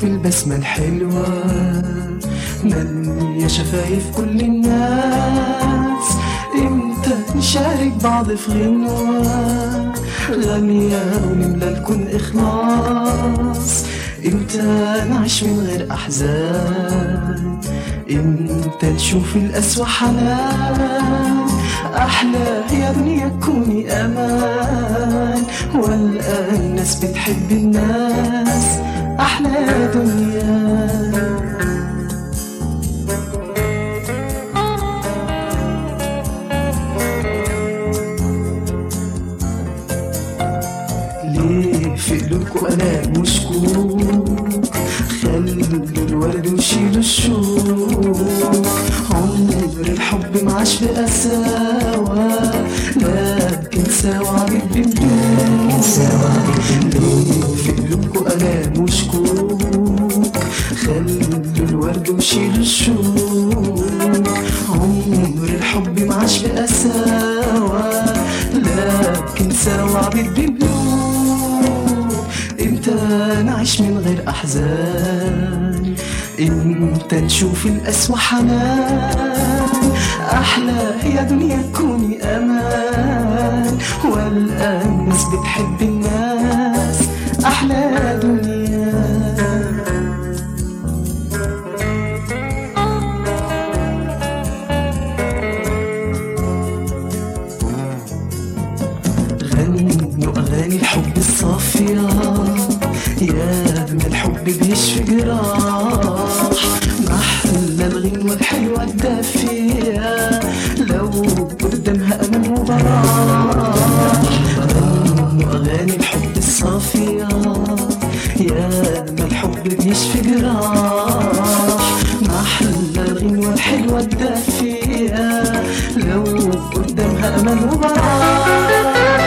نشوف البسمة الحلوة مالية شفايف كل الناس. امتى نشارك بعض في غنوة غنية ونملى الكون إخلاص. امتى نعيش من غير أحزان، امتى نشوف القسوة حنان. أحلى يا دنيا كوني أمان، والآن الناس بتحب الناس. أحلى يا دنيا. ليه في قلوبكوا ألام وشكوك؟ خلوا الورد وشيلوا الشوك. عمر الحب معاش بقساوة، لكن سوا بيدوب. ليه في قلوبكوا ألام وشكوك؟ خلوا الورد وشيلوا الشوك. عمر الحب معاش بقساوة، لكن سوا بيدوب. امتى نعيش من غير أحزان، امتى نشوف القسوة حنان. أحلى يا دنيا كوني أمان، والآن الناس بتحب الناس. أحلى يا دنيا. غنوا أغاني الحب الصافية، يا من الحب بيشفي جراح. محلى الغنوة الحلوة الدافية، لو قدامها أمل وبراح. غنوا أغاني الحب الصافية، يا من الحب بيشفي جراح. محلى الغنوة الحلوة الدافية، لو قدامها أمل وبراح.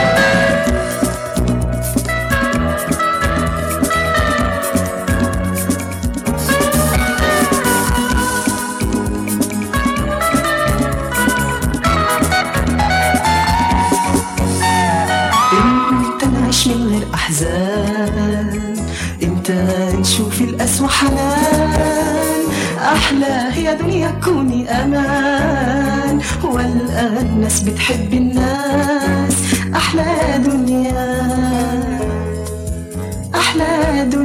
من غير أحزان، امتى نشوف القسوة حنان. أحلى يا دنيا كوني أمان، والآن الناس بتحب الناس. أحلى دنيا، أحلى دنيا.